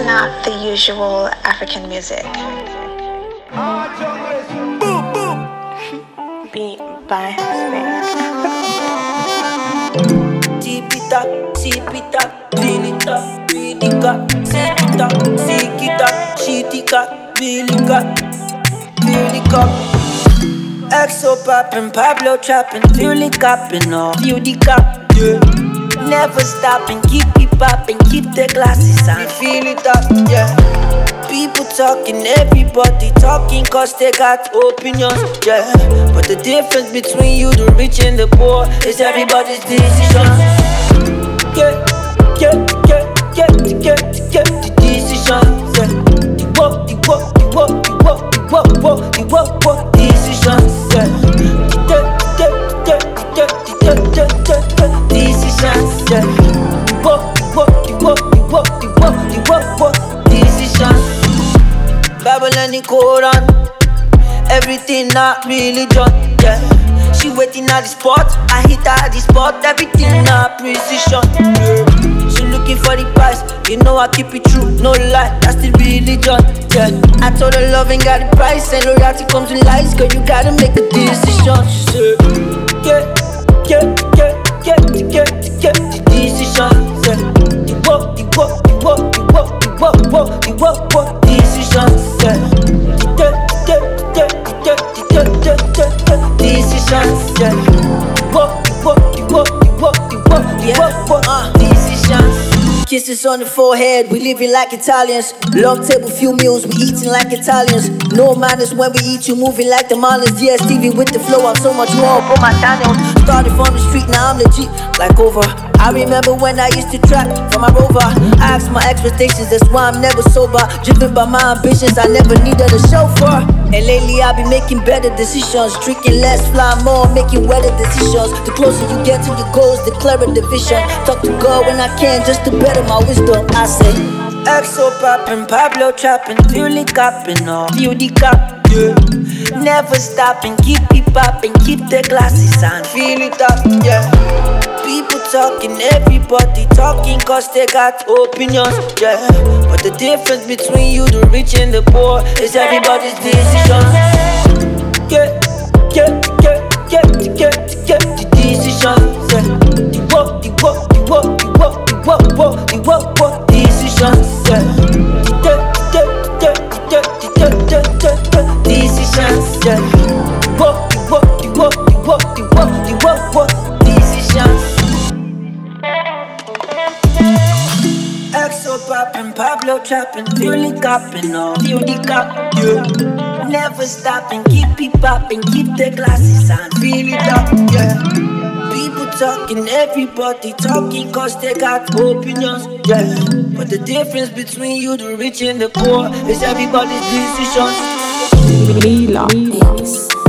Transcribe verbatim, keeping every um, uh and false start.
not the usual African music. Boom, boom. Beat by Space. Tip it up, sip it up, feel it up, read it up, set it up, seek it up, shit it up, feel it up, feel it up. Exo poppin', Pablo trappin', feel it coppin', oh, feel the cup, yeah. Never stoppin', keep it poppin', keep the glasses on, feel it up, yeah. People talking, everybody talking, cause they got opinions, yeah. But the difference between you, the rich and the poor, is everybody's decision. Get, get, get, get, get, get the decisions, yeah. The work, the work, the work, the work, the work, work, the work, work decisions, yeah. The get, get, get, get, get, get, get decisions, yeah. The work, the work, the work, the work, the work, the work, work decisions. Bible and the Quran, everything not religion, yeah. She waiting at the spot, I hit her at the spot, everything not precision, yeah. She looking for the price, you know I keep it true, no lie, that's the religion, yeah. I told her love ain't got the price, and loyalty comes with lies, girl you gotta make a decision. She said, get, get, get, get, get, get the decision, yeah. The work, the work, the work, the work, the work, work, the work, work decisions, yeah. The get, get, get, get, get, get, get, get decisions, yeah. The work, the work, the work, the work, the work, the work, work decisions. Kisses on the forehead, we living like Italians. Long table, few meals, we eating like Italians. No manners when we eat, you moving like the Marlins. Yeah, Stevie with the flow, I'm so much more for my Daniels. Started from the street, now I'm legit, like over. I remember when I used to trap from my rover. I asked my expectations, that's why I'm never sober. Driven by my ambitions, I never needed a chauffeur. And lately I've been making better decisions. Drinking less, fly more, making better decisions. The closer you get to your goals, the clearer the vision. Talk to God when I can, just to better my wisdom. I say Exo poppin', Pablo trappin', feel it coppin', oh, feel the cup, yeah. Never stoppin', keep it poppin', keep the glasses on, feel it up, yeah. People talking, everybody talking, cause they got opinions, yeah. But the difference between you, the rich and the poor, is everybody's decision. Get, get, get, get, get, get the decisions, yeah. The work, the work, the work, the work, the work, work, the work, work decisions, yeah. The get, get, get, get, get, get, get decisions, yeah. The work, the work, the work, the work, the work, the work, work decisions. Exo poppin', Pablo trappin', feel it coppin', oh, feel the cup, yeah. Never stoppin', keep it poppin', keep the glasses on, feel it up, yeah. People talking, everybody talking, cause they got opinions, yeah. But the difference between you, the rich and the poor, is everybody's decisions. Mila.